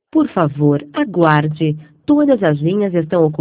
Por favor, aguarde. Todas as linhas estão ocupadas.